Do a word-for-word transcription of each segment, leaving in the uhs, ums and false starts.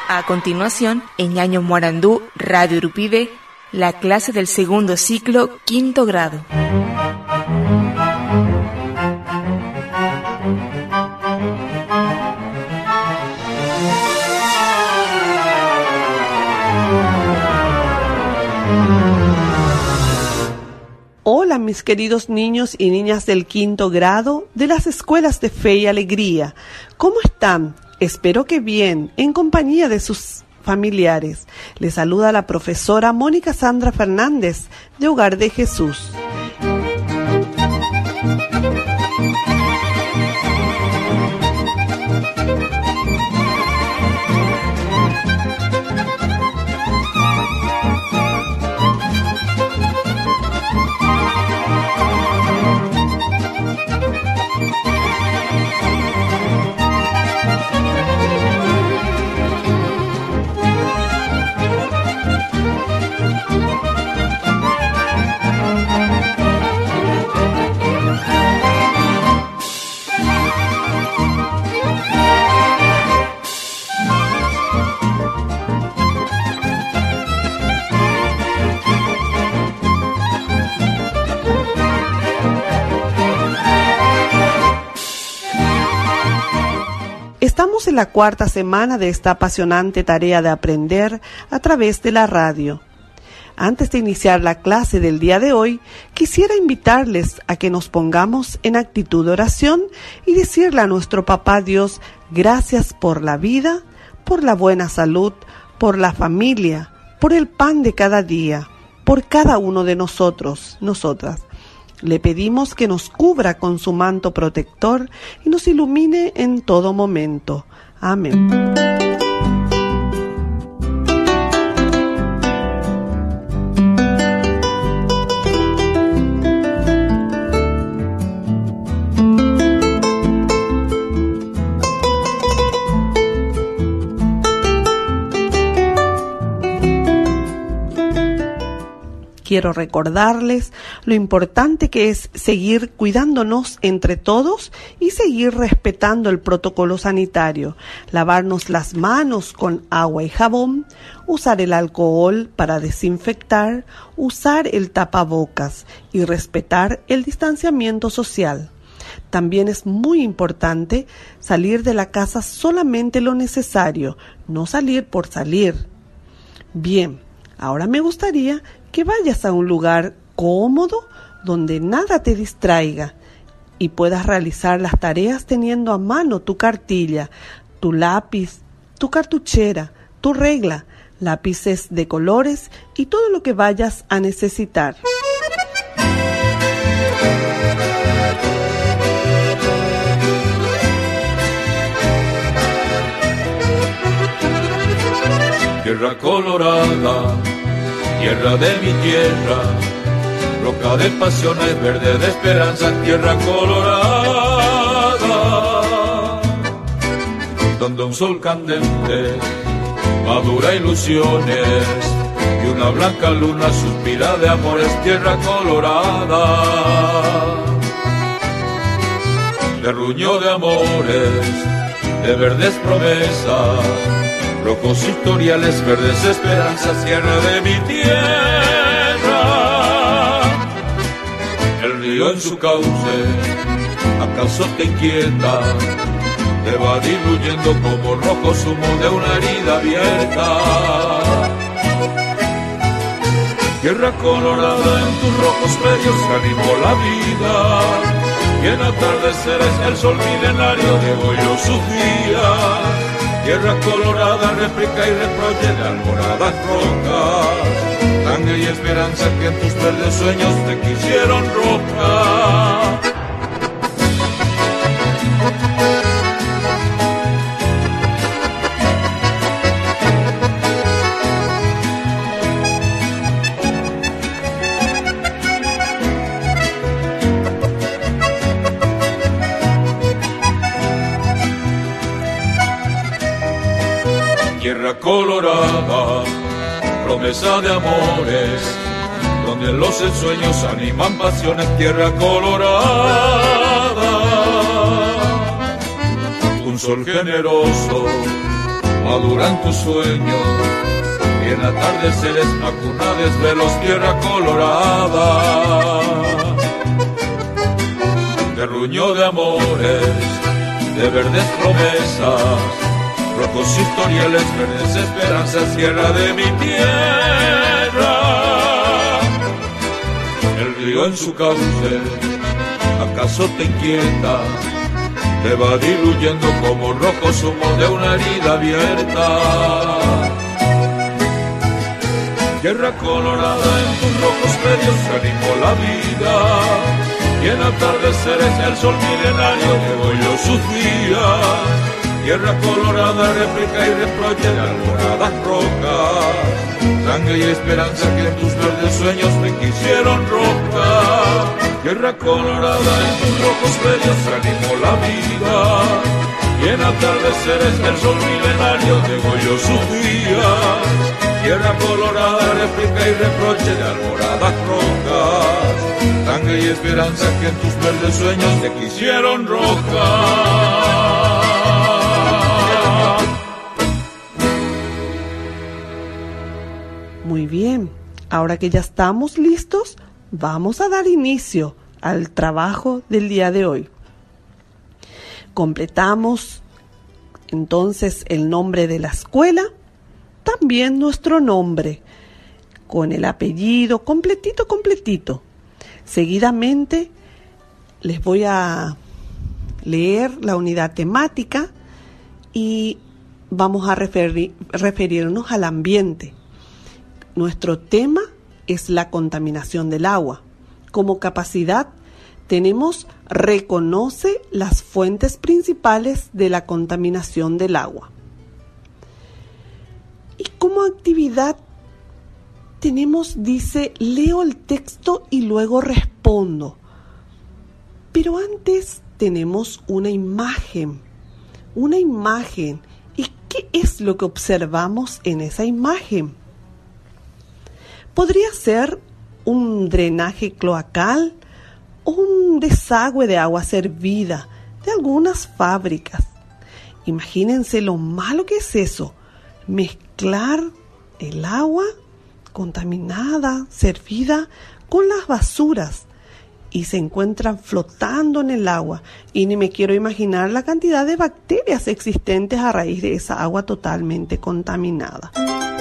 A continuación, en Ñaño Morandú, Radio Urupibe, la clase del segundo ciclo, quinto grado. Hola mis queridos niños y niñas del quinto grado de las escuelas de Fe y Alegría. ¿Cómo están? Espero que bien, en compañía de sus familiares. Les saluda la profesora Mónica Sandra Fernández de Hogar de Jesús. Estamos en la cuarta semana de esta apasionante tarea de aprender a través de la radio. Antes de iniciar la clase del día de hoy, quisiera invitarles a que nos pongamos en actitud de oración y decirle a nuestro Papá Dios, gracias por la vida, por la buena salud, por la familia, por el pan de cada día, por cada uno de nosotros, nosotras. Le pedimos que nos cubra con su manto protector y nos ilumine en todo momento. Amén. Quiero recordarles lo importante que es seguir cuidándonos entre todos y seguir respetando el protocolo sanitario, lavarnos las manos con agua y jabón, usar el alcohol para desinfectar, usar el tapabocas y respetar el distanciamiento social. También es muy importante salir de la casa solamente lo necesario, no salir por salir. Bien, ahora me gustaría que vayas a un lugar cómodo donde nada te distraiga y puedas realizar las tareas teniendo a mano tu cartilla, tu lápiz, tu cartuchera, tu regla, lápices de colores y todo lo que vayas a necesitar. Tierra colorada, tierra de mi tierra, roca de pasiones, verde de esperanza, tierra colorada, donde un sol candente madura ilusiones y una blanca luna suspira de amores, tierra colorada, terruño de amores, de verdes promesas, rojos historiales, verdes esperanzas, tierra de mi tierra. El río en su cauce, ¿acaso te inquieta? Te va diluyendo como rojo zumo de una herida abierta. Tierra colorada en tus rojos medios animó la vida, y en atardeceres el sol milenario de hoy lo sufría. Tierra colorada, réplica y reproche de almoradas rocas, sangre y esperanza que en tus verdes sueños te quisieron roca. Tierra colorada, promesa de amores, donde los ensueños animan pasiones, tierra colorada. Un sol generoso maduran tus sueños, y en atardeceres acunades velos tierra colorada. Terruño de amores, de verdes promesas, rojos historiales, verdes esperanzas, tierra de mi tierra. El río en su cauce, ¿acaso te inquieta? Te va diluyendo como rojo zumo de una herida abierta. Tierra colorada en tus rojos medios se animó la vida, y en atardeceres el sol milenario llevo yo sus días. Tierra colorada, réplica y reproche de almoradas rocas, sangre y esperanza que en tus verdes sueños me quisieron roca. Tierra colorada en tus rojos medios se animó la vida, y en atardeceres el sol milenario llevo yo sus días. Tierra colorada, réplica y reproche de almoradas rocas, sangre y esperanza que en tus verdes sueños te quisieron roca. Muy bien, ahora que ya estamos listos, vamos a dar inicio al trabajo del día de hoy. Completamos entonces el nombre de la escuela, también nuestro nombre, con el apellido completito, completito. Seguidamente les voy a leer la unidad temática y vamos a referir, referirnos al ambiente. Nuestro tema es la contaminación del agua. Como capacidad tenemos reconoce las fuentes principales de la contaminación del agua. Y como actividad tenemos, dice, leo el texto y luego respondo. Pero antes tenemos una imagen, una imagen. ¿Y qué es lo que observamos en esa imagen? Podría ser un drenaje cloacal o un desagüe de agua servida de algunas fábricas. Imagínense lo malo que es eso, mezclar el agua contaminada, servida, con las basuras y se encuentran flotando en el agua. Y ni me quiero imaginar la cantidad de bacterias existentes a raíz de esa agua totalmente contaminada.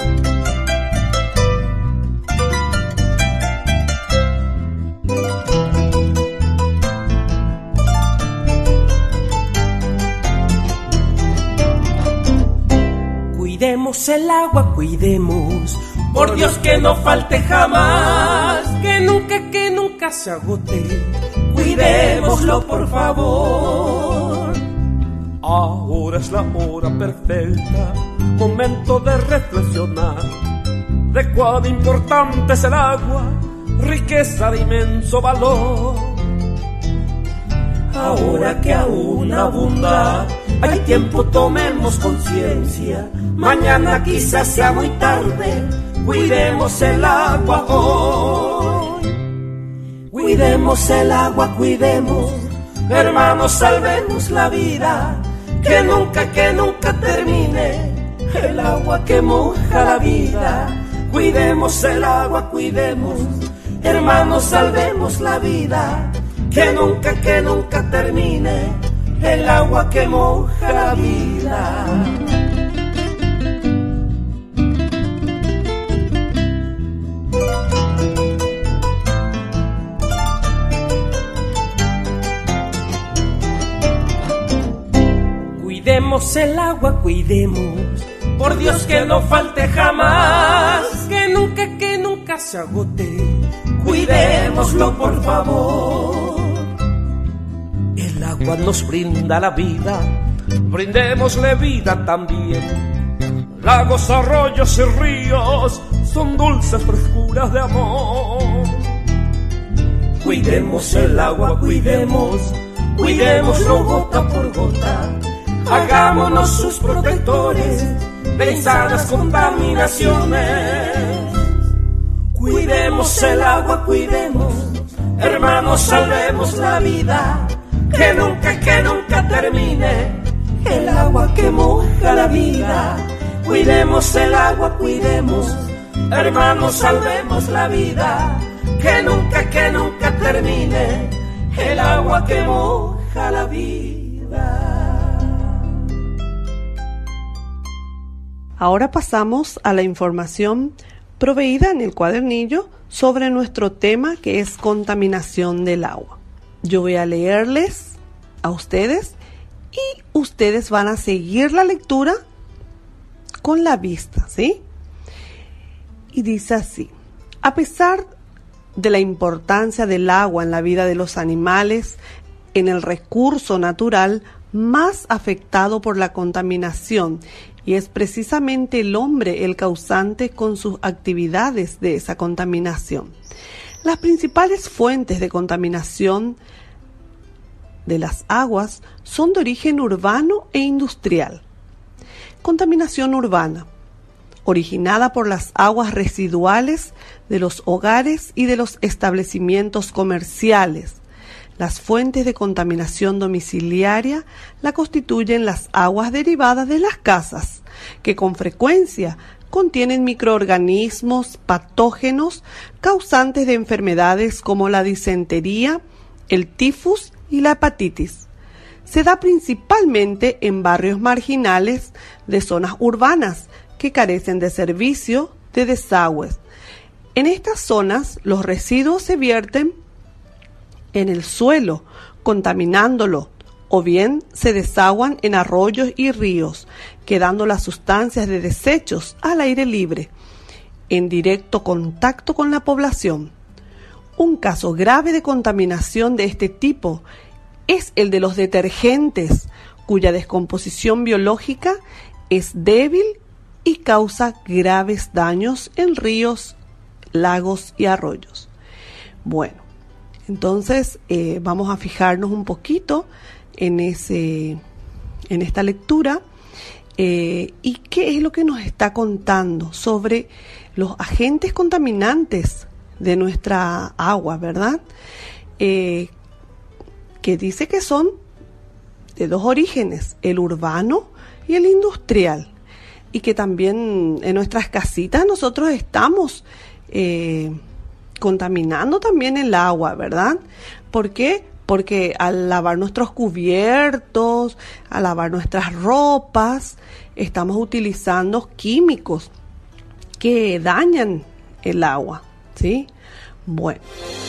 Cuidemos el agua, cuidemos, por Dios que no falte jamás, que nunca, que nunca se agote, cuidémoslo por favor. Ahora es la hora perfecta, momento de reflexionar, de cuán importante es el agua, riqueza de inmenso valor. Ahora que aún abunda, hay tiempo, tomemos conciencia, mañana quizás sea muy tarde, cuidemos el agua hoy. Cuidemos el agua, cuidemos, hermanos, salvemos la vida, que nunca, que nunca termine el agua que moja la vida. Cuidemos el agua, cuidemos, hermanos, salvemos la vida, que nunca, que nunca termine el agua que moja la vida. Cuidemos el agua, cuidemos, por Dios que no falte jamás, que nunca, que nunca se agote, cuidémoslo por favor. El agua nos brinda la vida, brindémosle vida también. Lagos, arroyos y ríos son dulces frescuras de amor. Cuidemos el agua, cuidemos, cuidémoslo gota por gota. Hagámonos sus protectores de insanas contaminaciones. Cuidemos el agua, cuidemos, hermanos, salvemos la vida, que nunca, que nunca termine el agua que moja la vida. Cuidemos el agua, cuidemos, hermanos, salvemos la vida. Que nunca, que nunca termine el agua que moja la vida. Ahora pasamos a la información proveída en el cuadernillo sobre nuestro tema, que es contaminación del agua. Yo voy a leerles a ustedes y ustedes van a seguir la lectura con la vista, ¿sí? Y dice así: a pesar de la importancia del agua en la vida de los animales, en el recurso natural más afectado por la contaminación, y es precisamente el hombre el causante con sus actividades de esa contaminación. Las principales fuentes de contaminación de las aguas son de origen urbano e industrial. Contaminación urbana, originada por las aguas residuales de los hogares y de los establecimientos comerciales. Las fuentes de contaminación domiciliaria la constituyen las aguas derivadas de las casas, que con frecuencia contienen microorganismos patógenos causantes de enfermedades como la disentería, el tifus y la hepatitis. Se da principalmente en barrios marginales de zonas urbanas que carecen de servicio de desagües. En estas zonas, los residuos se vierten en el suelo, contaminándolo, o bien se desaguan en arroyos y ríos, quedando las sustancias de desechos al aire libre, en directo contacto con la población. Un caso grave de contaminación de este tipo es el de los detergentes, cuya descomposición biológica es débil y causa graves daños en ríos, lagos y arroyos. Bueno, entonces eh, vamos a fijarnos un poquito en, ese, en esta lectura eh, y qué es lo que nos está contando sobre los agentes contaminantes de nuestra agua, ¿verdad? Eh, que dice que son de dos orígenes, el urbano y el industrial, y que también en nuestras casitas nosotros estamos eh, contaminando también el agua, ¿verdad? ¿Por qué? Porque al lavar nuestros cubiertos, al lavar nuestras ropas, estamos utilizando químicos que dañan el agua, ¿sí? Bueno.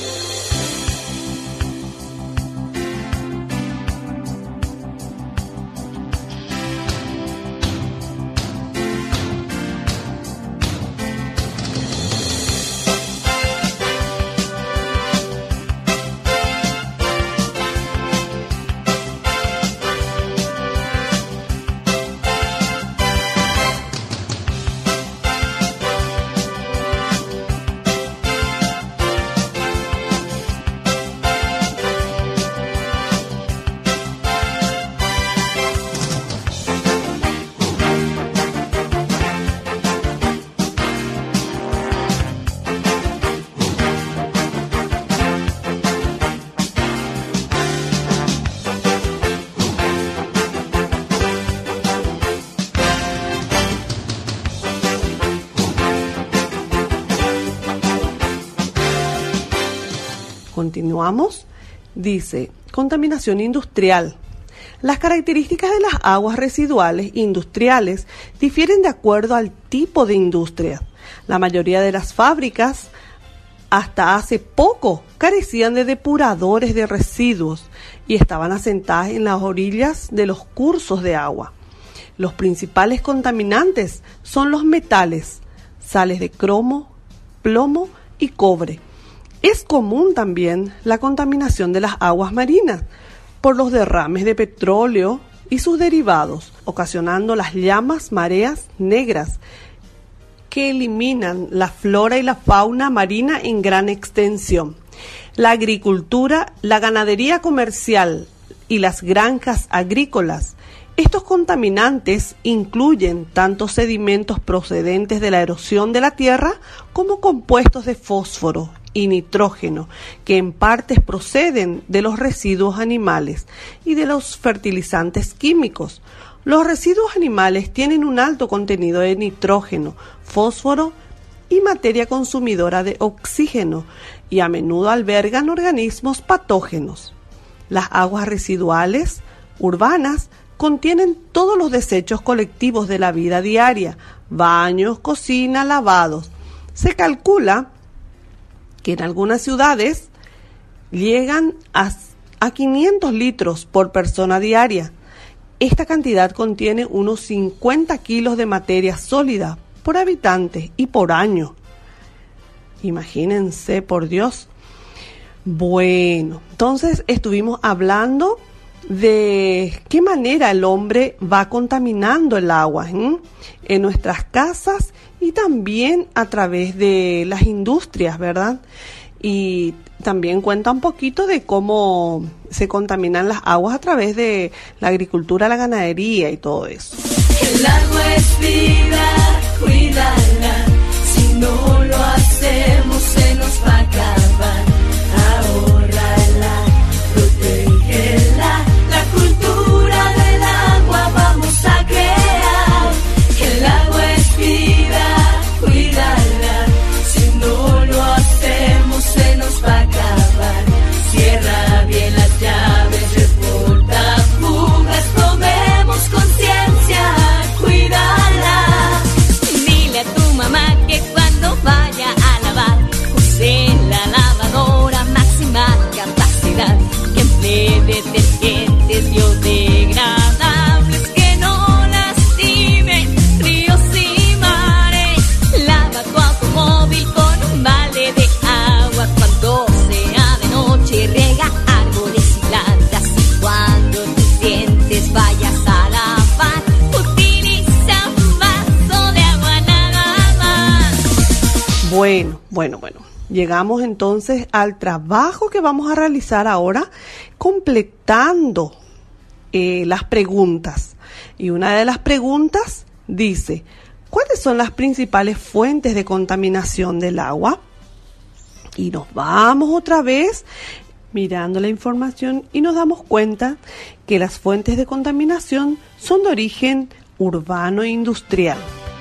Continuamos. Dice, contaminación industrial. Las características de las aguas residuales industriales difieren de acuerdo al tipo de industria. La mayoría de las fábricas, hasta hace poco, carecían de depuradores de residuos y estaban asentadas en las orillas de los cursos de agua. Los principales contaminantes son los metales, sales de cromo, plomo y cobre. Es común también la contaminación de las aguas marinas por los derrames de petróleo y sus derivados, ocasionando las llamas mareas negras que eliminan la flora y la fauna marina en gran extensión. La agricultura, la ganadería comercial y las granjas agrícolas. Estos contaminantes incluyen tanto sedimentos procedentes de la erosión de la tierra como compuestos de fósforo y nitrógeno, que en partes proceden de los residuos animales y de los fertilizantes químicos. Los residuos animales tienen un alto contenido de nitrógeno, fósforo y materia consumidora de oxígeno y a menudo albergan organismos patógenos. Las aguas residuales urbanas contienen todos los desechos colectivos de la vida diaria, baños, cocina, lavados. Se calcula que en algunas ciudades llegan a, a quinientos litros por persona diaria. Esta cantidad contiene unos cincuenta kilos de materia sólida por habitante y por año. Imagínense, por Dios. Bueno, entonces estuvimos hablando de qué manera el hombre va contaminando el agua, ¿eh? en nuestras casas y también a través de las industrias, ¿verdad? Y también cuenta un poquito de cómo se contaminan las aguas a través de la agricultura, la ganadería y todo eso. El agua es vida, cuídala. Si no lo hacemos se nos va a acabar. Ahórrala, protégela. La cultura del agua vamos a crear. El agua es vida, cuídala. Si no lo hacemos se nos va a acabar. Cierra bien las llaves, reporta fugas, tomemos conciencia, cuídala. Dile a tu mamá que cuando vaya a lavar, use la lavadora máxima capacidad, que emplee detergentes biodegradables que no lastimen ríos y mares. Lava tu automóvil con un balde de agua cuando sea de noche, riega árboles y plantas. Y cuando tus dientes vayas a lavar, utiliza un vaso de agua nada más. Bueno, bueno, bueno. Llegamos entonces al trabajo que vamos a realizar ahora, completando eh, las preguntas. Y una de las preguntas dice, ¿cuáles son las principales fuentes de contaminación del agua? Y nos vamos otra vez mirando la información y nos damos cuenta que las fuentes de contaminación son de origen urbano e industrial.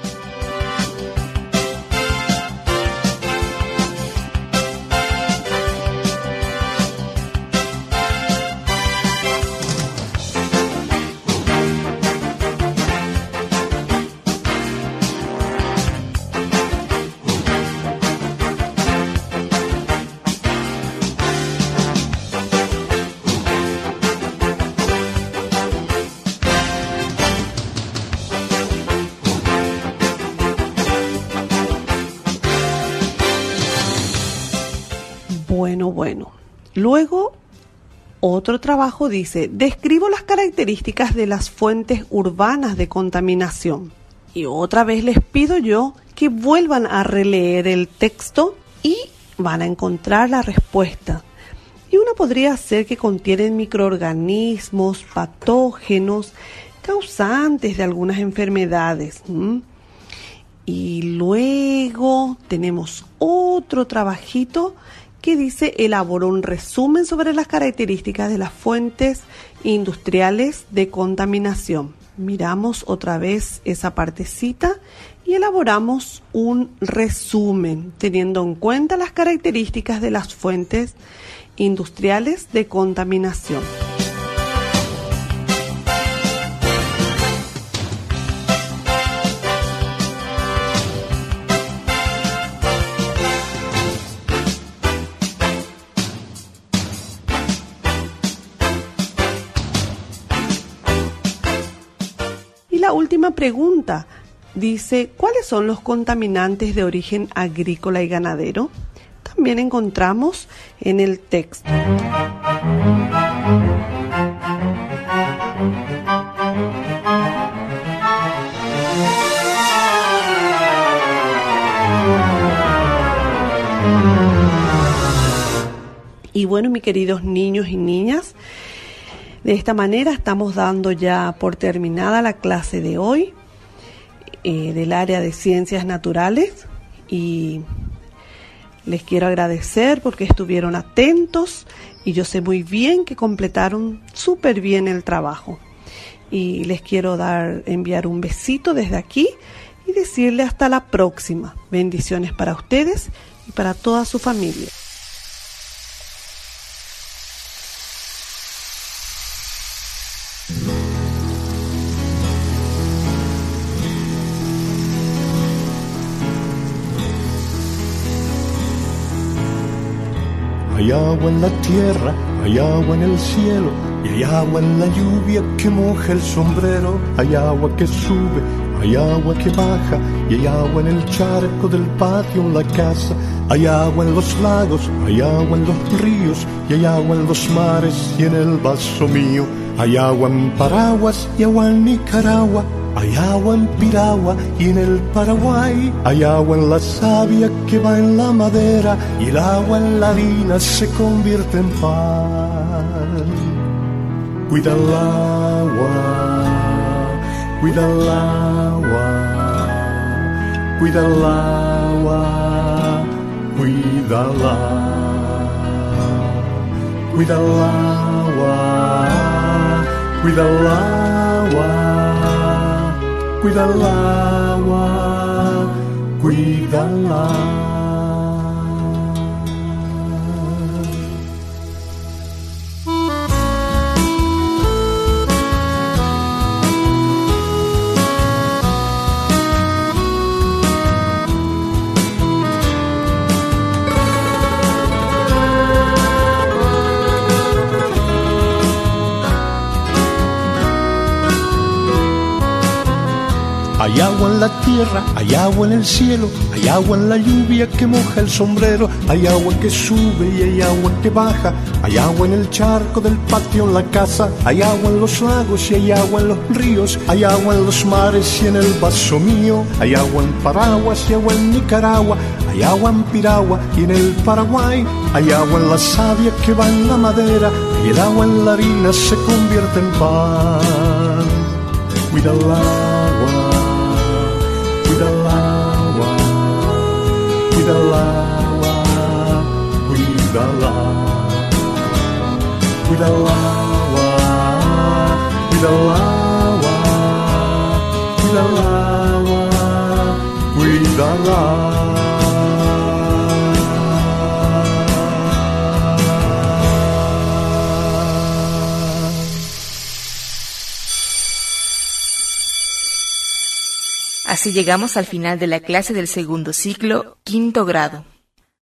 Bueno, bueno. Luego, otro trabajo dice, describo las características de las fuentes urbanas de contaminación. Y otra vez les pido yo que vuelvan a releer el texto y van a encontrar la respuesta. Y una podría ser que contienen microorganismos, patógenos, causantes de algunas enfermedades. ¿Mm? Y luego tenemos otro trabajito que dice, elaboró un resumen sobre las características de las fuentes industriales de contaminación. Miramos otra vez esa partecita y elaboramos un resumen teniendo en cuenta las características de las fuentes industriales de contaminación. La última pregunta dice, ¿cuáles son los contaminantes de origen agrícola y ganadero? También encontramos en el texto. Y bueno, mis queridos niños y niñas, de esta manera estamos dando ya por terminada la clase de hoy eh, del área de Ciencias Naturales y les quiero agradecer porque estuvieron atentos y yo sé muy bien que completaron súper bien el trabajo. Y les quiero dar, enviar un besito desde aquí y decirle hasta la próxima. Bendiciones para ustedes y para toda su familia. Hay agua en la tierra, hay agua en el cielo, y hay agua en la lluvia que moja el sombrero. Hay agua que sube, hay agua que baja, y hay agua en el charco del patio en la casa. Hay agua en los lagos, hay agua en los ríos, y hay agua en los mares y en el vaso mío. Hay agua en Paraguas y agua en Nicaragua. Hay agua en Piragua y en el Paraguay. Hay agua en la savia que va en la madera, y el agua en la harina se convierte en pan. Cuida el agua, cuida el agua, cuida el agua, cuídala. Cuida el agua, cuida el agua, cuida el agua, cuídala. Hay agua en la tierra, hay agua en el cielo, hay agua en la lluvia que moja el sombrero. Hay agua que sube y hay agua que baja, hay agua en el charco del patio en la casa. Hay agua en los lagos y hay agua en los ríos, hay agua en los mares y en el vaso mío. Hay agua en Paraguas y agua en Nicaragua, hay agua en Piragua y en el Paraguay. Hay agua en la savia que va en la madera, y el agua en la harina se convierte en pan. Cuida el agua, cuida el agua, cuida el agua, cuídala. Cuida el agua, cuida el agua, cuida el agua, cuídala. Así llegamos al final de la clase del segundo ciclo, quinto grado.